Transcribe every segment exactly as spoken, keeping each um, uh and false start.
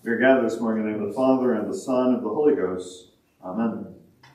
We are gathered this morning in the name of the Father, and of the Son, and of the Holy Ghost. Amen.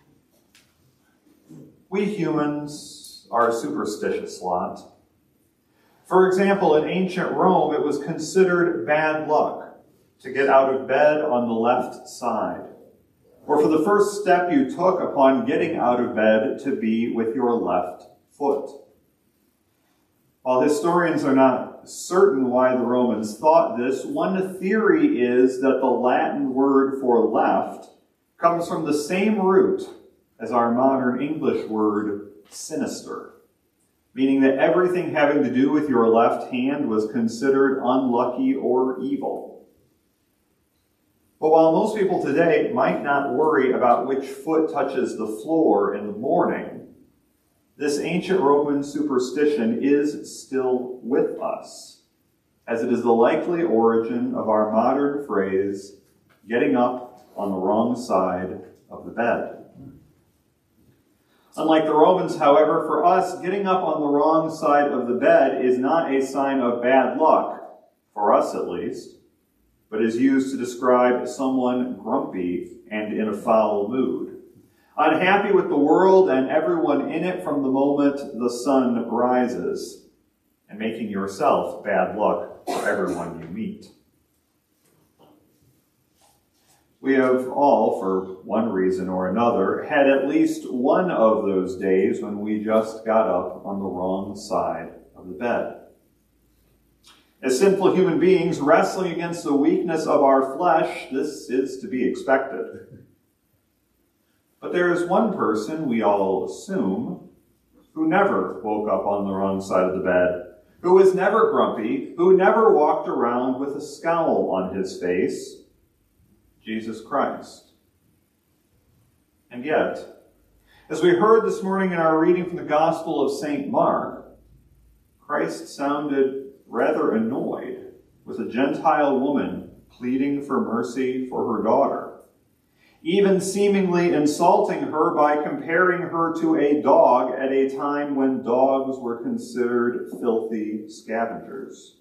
We humans are a superstitious lot. For example, in ancient Rome, it was considered bad luck to get out of bed on the left side, or for the first step you took upon getting out of bed to be with your left foot. While historians are not certain why the Romans thought this, one theory is that the Latin word for left comes from the same root as our modern English word sinister, meaning that everything having to do with your left hand was considered unlucky or evil. But while most people today might not worry about which foot touches the floor in the morning, this ancient Roman superstition is still with us, as it is the likely origin of our modern phrase, getting up on the wrong side of the bed. Unlike the Romans, however, for us, getting up on the wrong side of the bed is not a sign of bad luck, for us at least, but is used to describe someone grumpy and in a foul mood, unhappy with the world and everyone in it from the moment the sun rises, and making yourself bad luck for everyone you meet. We have all, for one reason or another, had at least one of those days when we just got up on the wrong side of the bed. As sinful human beings wrestling against the weakness of our flesh, this is to be expected. But there is one person, we all assume, who never woke up on the wrong side of the bed, who was never grumpy, who never walked around with a scowl on his face, Jesus Christ. And yet, as we heard this morning in our reading from the Gospel of Saint Mark, Christ sounded rather annoyed with a Gentile woman pleading for mercy for her daughter, even seemingly insulting her by comparing her to a dog at a time when dogs were considered filthy scavengers.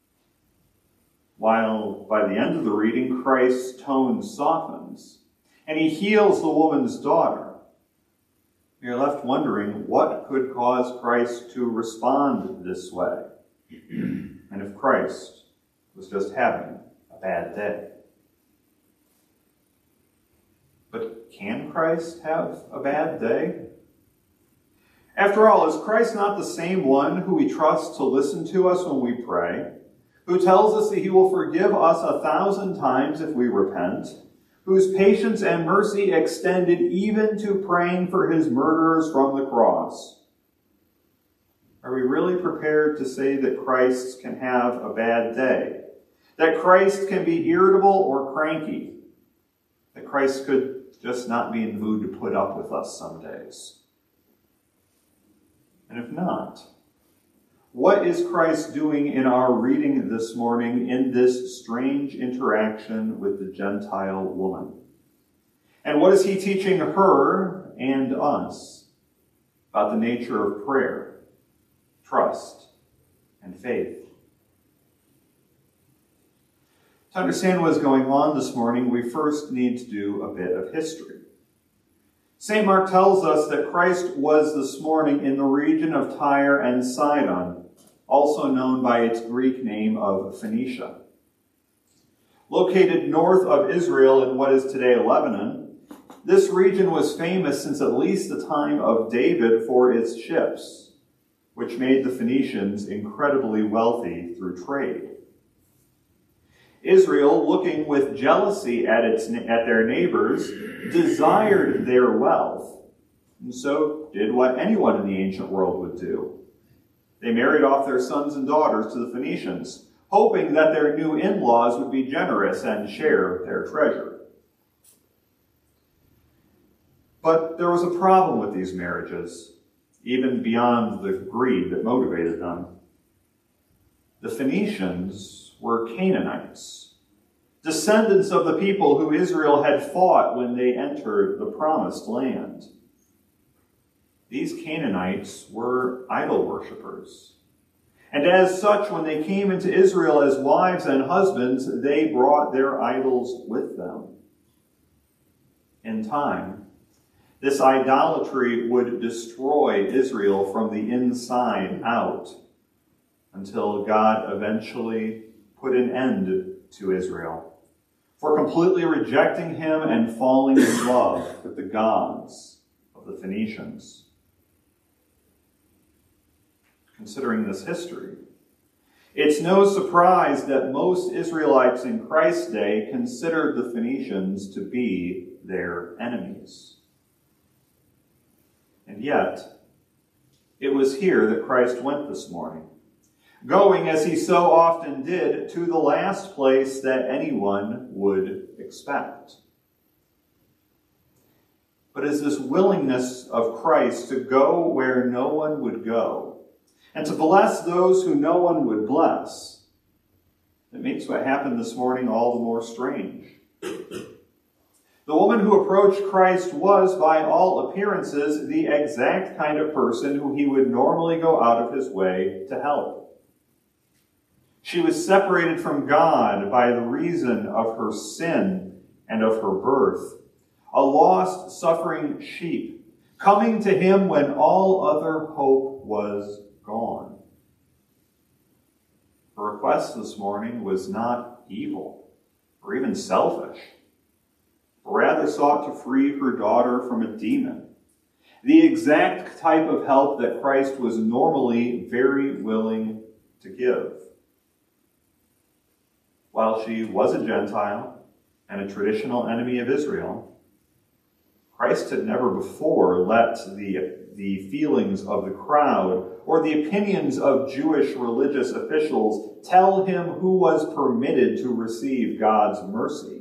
While by the end of the reading, Christ's tone softens, and he heals the woman's daughter, we are left wondering what could cause Christ to respond this way, and if Christ was just having a bad day. But can Christ have a bad day? After all, is Christ not the same one who we trust to listen to us when we pray, who tells us that he will forgive us a thousand times if we repent, whose patience and mercy extended even to praying for his murderers from the cross? Are we really prepared to say that Christ can have a bad day? That Christ can be irritable or cranky? That Christ could just not be in the mood to put up with us some days? And if not, what is Christ doing in our reading this morning in this strange interaction with the Gentile woman? And what is he teaching her and us about the nature of prayer, trust, and faith? To understand what is going on this morning, we first need to do a bit of history. Saint Mark tells us that Christ was this morning in the region of Tyre and Sidon, also known by its Greek name of Phoenicia. Located north of Israel in what is today Lebanon, this region was famous since at least the time of David for its ships, which made the Phoenicians incredibly wealthy through trade. Israel, looking with jealousy at its at their neighbors, desired their wealth, and so did what anyone in the ancient world would do. They married off their sons and daughters to the Phoenicians, hoping that their new in-laws would be generous and share their treasure. But there was a problem with these marriages, even beyond the greed that motivated them. The Phoenicians were Canaanites, descendants of the people who Israel had fought when they entered the promised land. These Canaanites were idol worshippers, And as such, when they came into Israel as wives and husbands, they brought their idols with them. In time, this idolatry would destroy Israel from the inside out until God eventually put an end to Israel for completely rejecting him and falling in love with the gods of the Phoenicians. Considering this history, it's no surprise that most Israelites in Christ's day considered the Phoenicians to be their enemies. And yet, it was here that Christ went this morning, going, as he so often did, to the last place that anyone would expect. But is this willingness of Christ to go where no one would go, and to bless those who no one would bless, it makes what happened this morning all the more strange. The woman who approached Christ was, by all appearances, the exact kind of person who he would normally go out of his way to help. She was separated from God by the reason of her sin and of her birth, a lost, suffering sheep, coming to him when all other hope was gone. Her request this morning was not evil or even selfish, but rather sought to free her daughter from a demon, the exact type of help that Christ was normally very willing to give. While she was a Gentile and a traditional enemy of Israel, Christ had never before let the, the feelings of the crowd or the opinions of Jewish religious officials tell him who was permitted to receive God's mercy.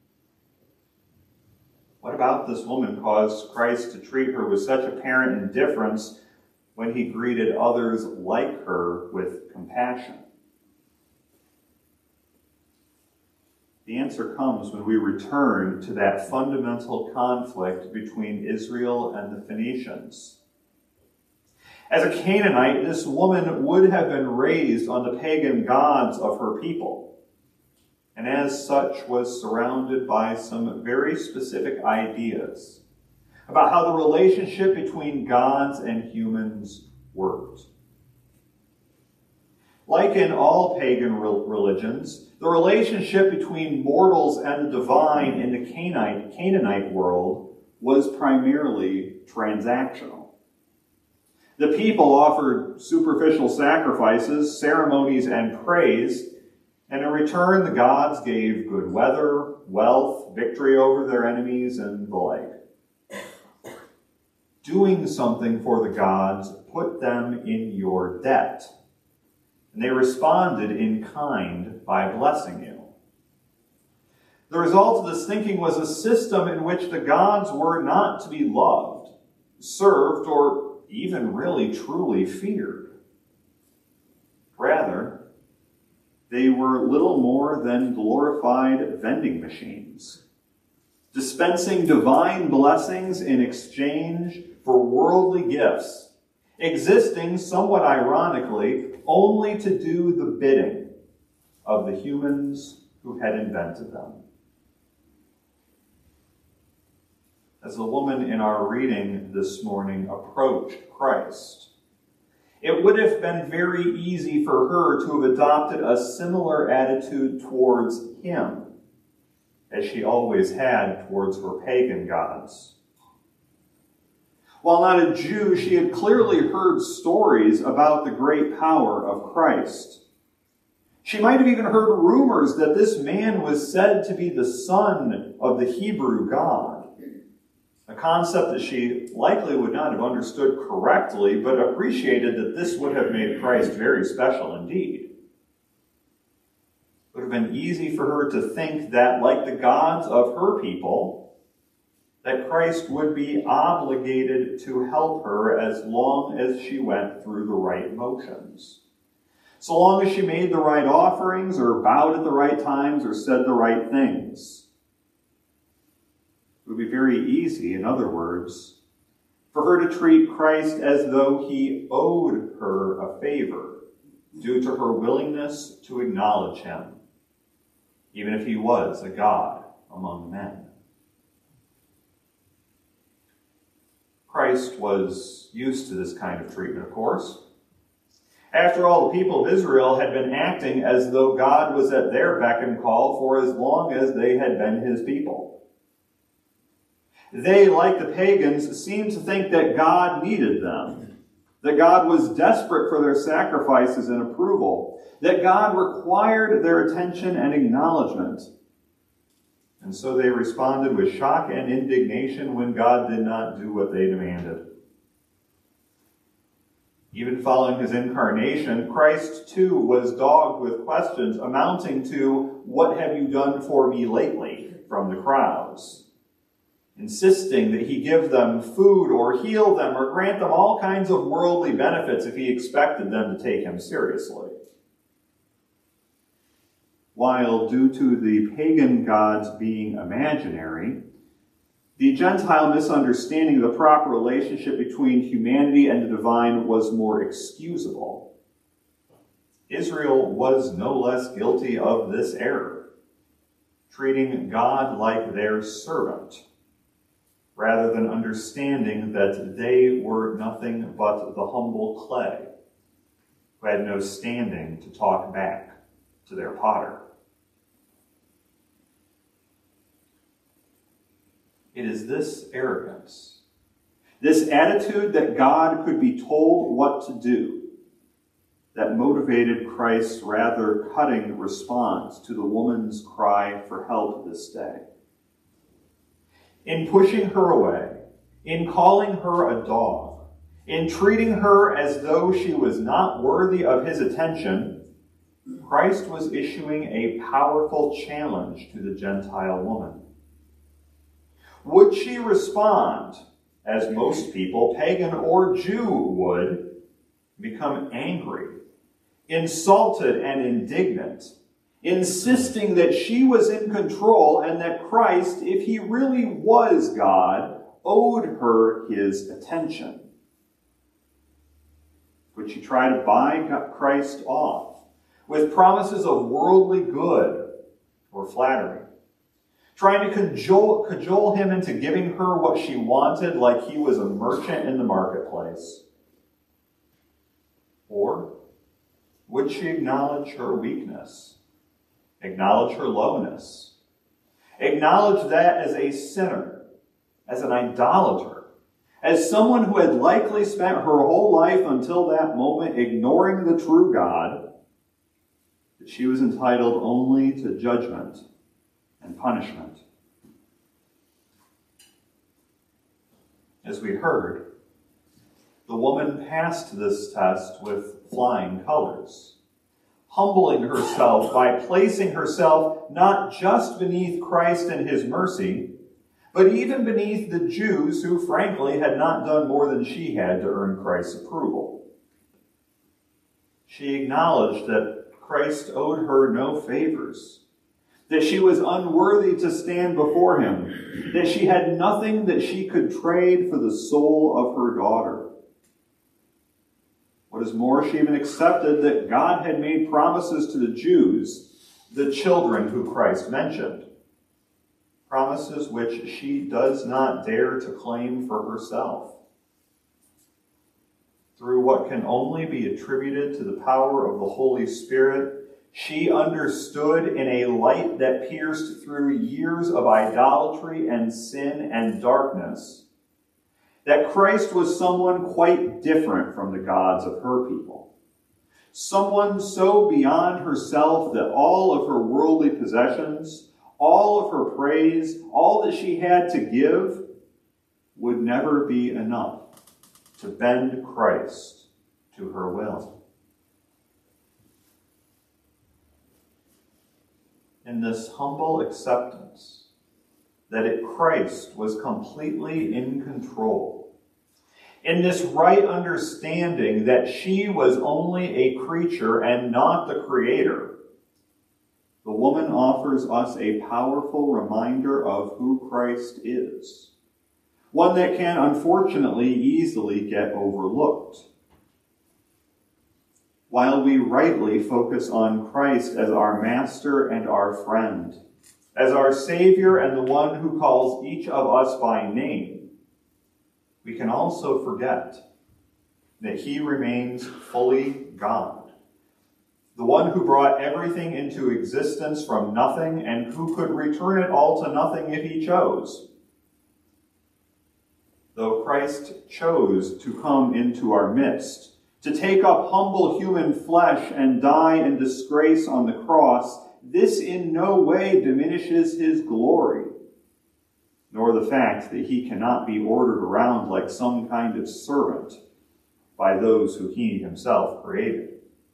What about this woman caused Christ to treat her with such apparent indifference when he greeted others like her with compassion? The answer comes when we return to that fundamental conflict between Israel and the Phoenicians. As a Canaanite, this woman would have been raised on the pagan gods of her people, and as such was surrounded by some very specific ideas about how the relationship between gods and humans worked. Like in all pagan religions, the relationship between mortals and the divine in the Canaanite, Canaanite world was primarily transactional. The people offered superficial sacrifices, ceremonies, and praise, and in return the gods gave good weather, wealth, victory over their enemies, and the like. Doing something for the gods put them in your debt, and they responded in kind by blessing you. The result of this thinking was a system in which the gods were not to be loved, served, or even really truly feared. Rather, they were little more than glorified vending machines, dispensing divine blessings in exchange for worldly gifts, existing, somewhat ironically, only to do the bidding of the humans who had invented them. As the woman in our reading this morning approached Christ, it would have been very easy for her to have adopted a similar attitude towards him as she always had towards her pagan gods. While not a Jew, she had clearly heard stories about the great power of Christ. She might have even heard rumors that this man was said to be the son of the Hebrew God, a concept that she likely would not have understood correctly, but appreciated that this would have made Christ very special indeed. It would have been easy for her to think that, like the gods of her people, that Christ would be obligated to help her as long as she went through the right motions. So long as she made the right offerings, or bowed at the right times, or said the right things. It would be very easy, in other words, for her to treat Christ as though he owed her a favor, due to her willingness to acknowledge him, even if he was a god among men. Christ was used to this kind of treatment, of course. After all, the people of Israel had been acting as though God was at their beck and call for as long as they had been his people. They, like the pagans, seemed to think that God needed them, that God was desperate for their sacrifices and approval, that God required their attention and acknowledgement. And so they responded with shock and indignation when God did not do what they demanded. Even following his incarnation, Christ too was dogged with questions amounting to, "What have you done for me lately?" from the crowds, insisting that he give them food or heal them or grant them all kinds of worldly benefits if he expected them to take him seriously. While due to the pagan gods being imaginary, the Gentile misunderstanding of the proper relationship between humanity and the divine was more excusable. Israel was no less guilty of this error, treating God like their servant, rather than understanding that they were nothing but the humble clay, who had no standing to talk back to their potter. It is this arrogance, this attitude that God could be told what to do, that motivated Christ's rather cutting response to the woman's cry for help this day. In pushing her away, in calling her a dog, in treating her as though she was not worthy of his attention, Christ was issuing a powerful challenge to the Gentile woman. Would she respond, as most people, pagan or Jew, would, become angry, insulted and indignant, insisting that she was in control and that Christ, if he really was God, owed her his attention? Would she try to buy Christ off with promises of worldly good or flattery, trying to cajole, cajole him into giving her what she wanted like he was a merchant in the marketplace? Or would she acknowledge her weakness, acknowledge her lowness, acknowledge that as a sinner, as an idolater, as someone who had likely spent her whole life until that moment ignoring the true God, that she was entitled only to judgment and punishment? As we heard, the woman passed this test with flying colors, humbling herself by placing herself not just beneath Christ and his mercy, but even beneath the Jews who, frankly, had not done more than she had to earn Christ's approval. She acknowledged that Christ owed her no favors, that she was unworthy to stand before him, that she had nothing that she could trade for the soul of her daughter. What is more, she even accepted that God had made promises to the Jews, the children who Christ mentioned, promises which she does not dare to claim for herself. Through what can only be attributed to the power of the Holy Spirit, she understood in a light that pierced through years of idolatry and sin and darkness that Christ was someone quite different from the gods of her people. Someone so beyond herself that all of her worldly possessions, all of her praise, all that she had to give would never be enough to bend Christ to her will. In this humble acceptance that it Christ was completely in control, in this right understanding that she was only a creature and not the creator, the woman offers us a powerful reminder of who Christ is, one that can unfortunately easily get overlooked. while we rightly focus on Christ as our master and our friend, as our Savior and the one who calls each of us by name, we can also forget that he remains fully God, the one who brought everything into existence from nothing and who could return it all to nothing if he chose. Though Christ chose to come into our midst, to take up humble human flesh and die in disgrace on the cross, this in no way diminishes his glory, nor the fact that he cannot be ordered around like some kind of servant by those who he himself created.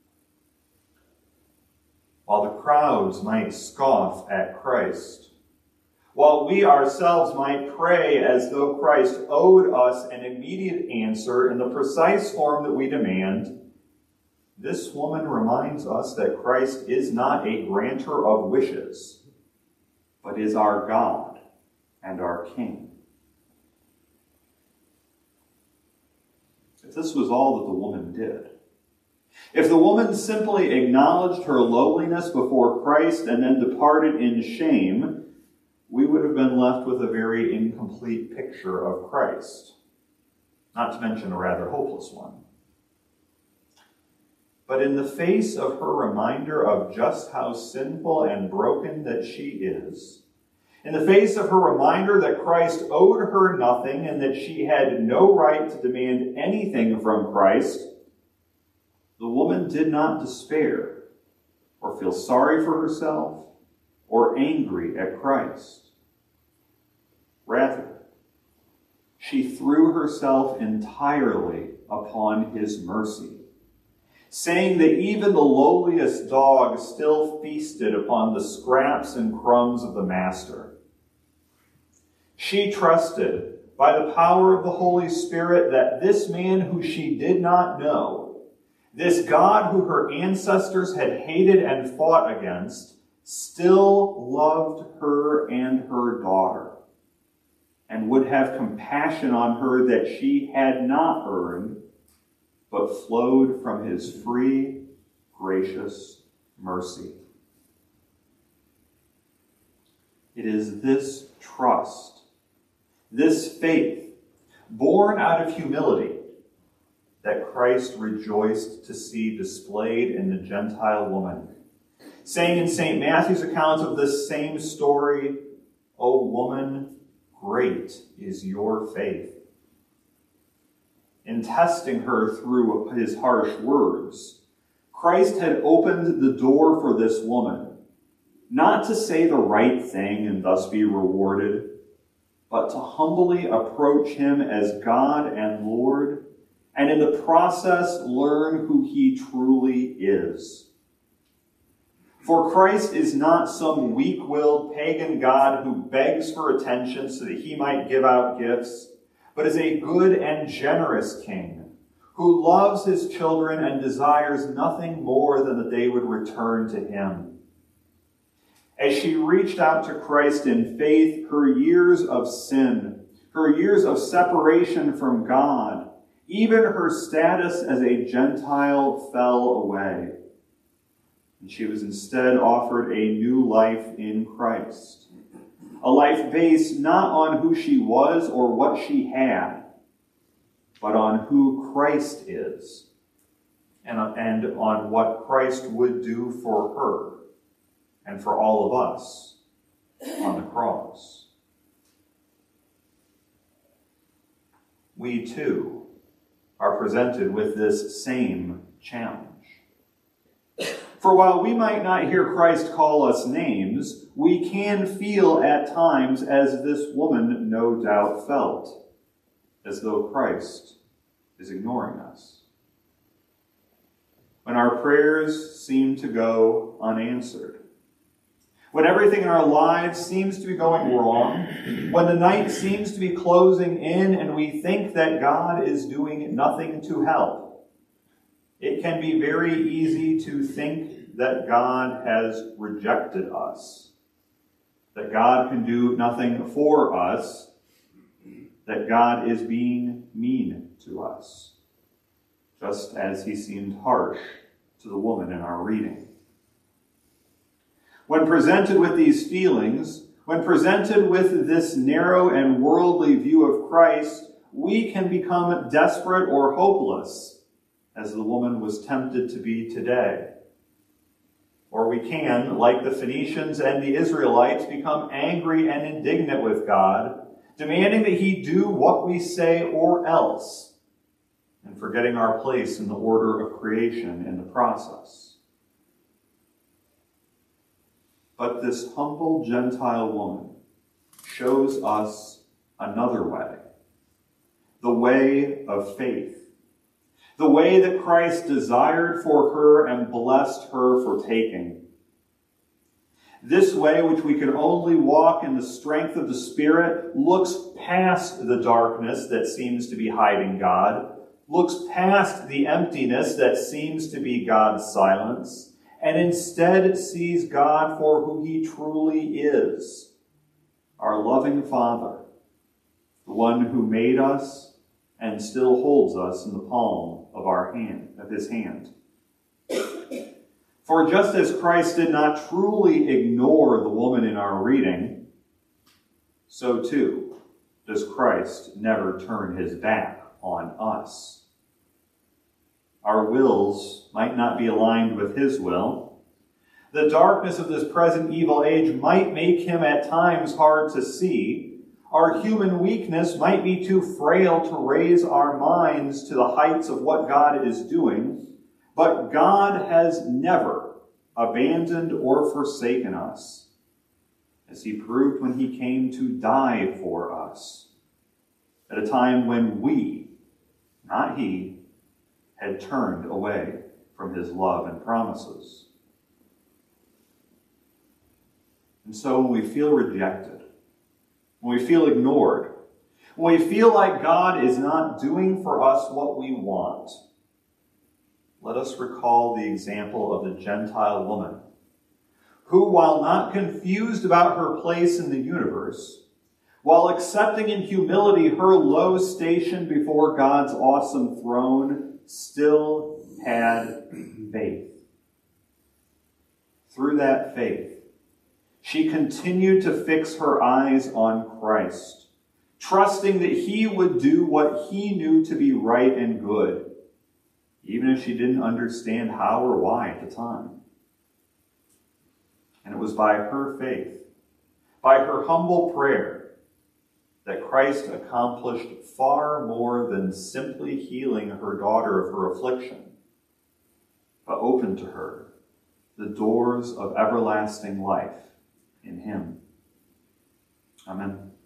While the crowds might scoff at Christ, while we ourselves might pray as though Christ owed us an immediate answer in the precise form that we demand, this woman reminds us that Christ is not a granter of wishes, but is our God and our King. If this was all that the woman did, if the woman simply acknowledged her lowliness before Christ and then departed in shame, we would have been left with a very incomplete picture of Christ, not to mention a rather hopeless one. But in the face of her reminder of just how sinful and broken that she is, in the face of her reminder that Christ owed her nothing and that she had no right to demand anything from Christ, the woman did not despair or feel sorry for herself or angry at Christ. Rather, she threw herself entirely upon his mercy, saying that even the lowliest dog still feasted upon the scraps and crumbs of the master. She trusted, by the power of the Holy Spirit, that this man who she did not know, this God who her ancestors had hated and fought against, still loved her and her daughter, and would have compassion on her that she had not earned, but flowed from his free, gracious mercy. It is this trust, this faith, born out of humility, that Christ rejoiced to see displayed in the Gentile woman, saying in Saint Matthew's account of this same story, "O woman, great is your faith." In testing her through his harsh words, Christ had opened the door for this woman, not to say the right thing and thus be rewarded, but to humbly approach him as God and Lord, and in the process learn who he truly is. For Christ is not some weak-willed pagan god who begs for attention so that he might give out gifts, but is a good and generous king who loves his children and desires nothing more than that they would return to him. As she reached out to Christ in faith, her years of sin, her years of separation from God, even her status as a Gentile fell away. And she was instead offered a new life in Christ. A life based not on who she was or what she had, but on who Christ is and, and on what Christ would do for her and for all of us on the cross. We too are presented with this same challenge. For while we might not hear Christ call us names, we can feel at times as this woman no doubt felt, as though Christ is ignoring us. When our prayers seem to go unanswered, when everything in our lives seems to be going wrong, when the night seems to be closing in and we think that God is doing nothing to help, it can be very easy to think that God has rejected us, that God can do nothing for us, that God is being mean to us, just as he seemed harsh to the woman in our reading. When presented with these feelings, when presented with this narrow and worldly view of Christ, we can become desperate or hopeless, as the woman was tempted to be today. Or we can, like the Phoenicians and the Israelites, become angry and indignant with God, demanding that he do what we say or else, and forgetting our place in the order of creation in the process. But this humble Gentile woman shows us another way, the way of faith, the way that Christ desired for her and blessed her for taking. This way, which we can only walk in the strength of the Spirit, looks past the darkness that seems to be hiding God, looks past the emptiness that seems to be God's silence, and instead sees God for who he truly is, our loving Father, the one who made us and still holds us in the palm of our hand, of his hand. For just as Christ did not truly ignore the woman in our reading, so too does Christ never turn his back on us. Our wills might not be aligned with his will. The darkness of this present evil age might make him at times hard to see. Our human weakness might be too frail to raise our minds to the heights of what God is doing. But God has never abandoned or forsaken us, as he proved when he came to die for us, at a time when we, not he, had turned away from his love and promises. And so when we feel rejected, when we feel ignored, when we feel like God is not doing for us what we want, let us recall the example of the Gentile woman, who, while not confused about her place in the universe, while accepting in humility her low station before God's awesome throne, still had faith. Through that faith, she continued to fix her eyes on Christ, trusting that he would do what he knew to be right and good, even if she didn't understand how or why at the time. And it was by her faith, by her humble prayer, that Christ accomplished far more than simply healing her daughter of her affliction, but opened to her the doors of everlasting life in him. Amen.